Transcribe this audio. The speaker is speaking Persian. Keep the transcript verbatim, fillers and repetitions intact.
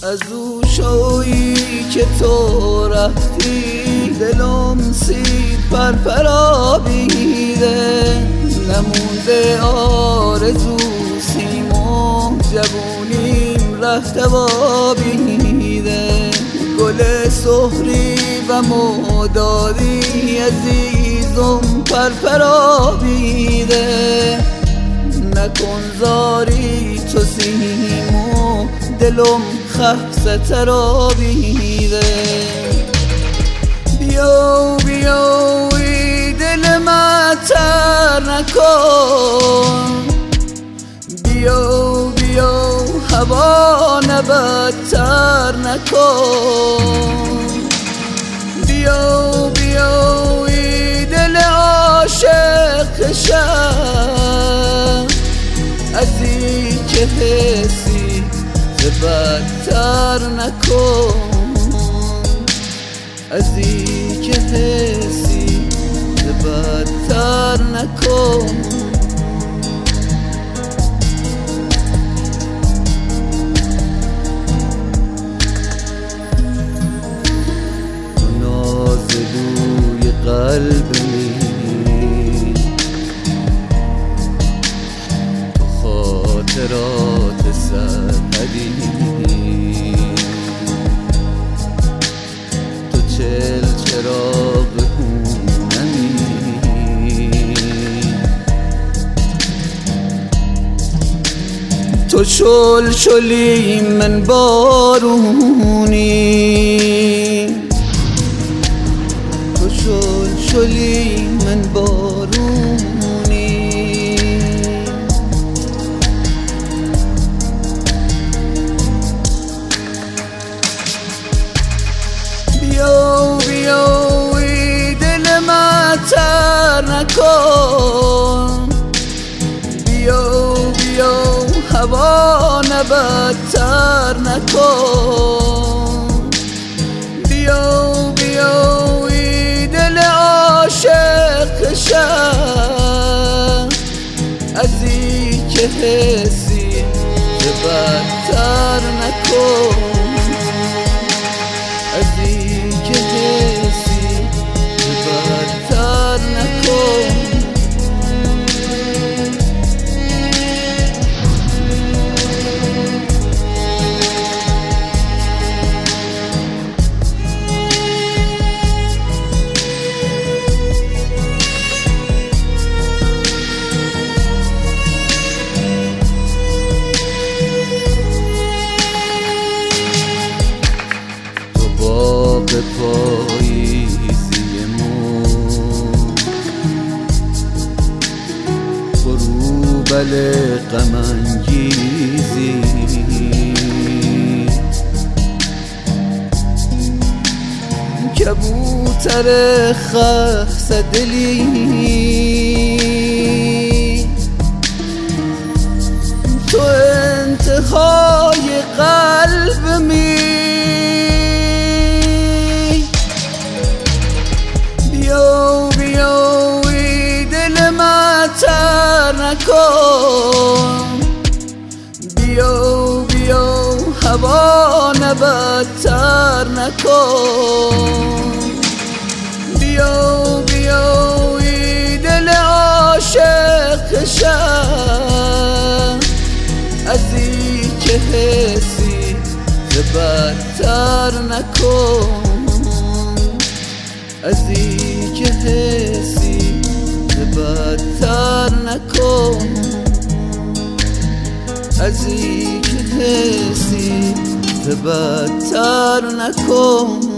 از او شویی که تو رفتی دلم سید پرپرابیده، نمونده آرزو سیم و جوونیم رفته وابیده. گل سحری و مدادی عزیزم پرپرابیده، نکن زاری تو سیم و دلم خفصه ترابیده. بیو بیو ای دل مطر نکن، بیو بیو هوا نبدتر نکن. بیو بیو ای دل عاشق شب، از این که حسی بدتر نکن، از این که حسی بدتر نکن. تو نازلوی قلبی، تو خاطرات سرحدی، تو چل چراغ هونمی، تو شل شلی من بارونی، تو شل شلی من بارونی. بیو بیو ای دل مطر نکن، بیو بیو هوا نبدتر نکن. بیو بیو ای دل عاشق شب، از این که حسی بدتر نکن، از این که حسی بدتر نکن. به پاییزیمون غروبل غم انگیزی، کبوتر خسته دلی، تو انتهای قلب می. بیو بیو ای دل مطر نکن، بیو بیو هوا نبدتر نکن. بیو بیو ای دل عاشق شب، از این که حسی بدتر نکن، از این که حسی بدتر نکن، از این که حسی بدتر نکن.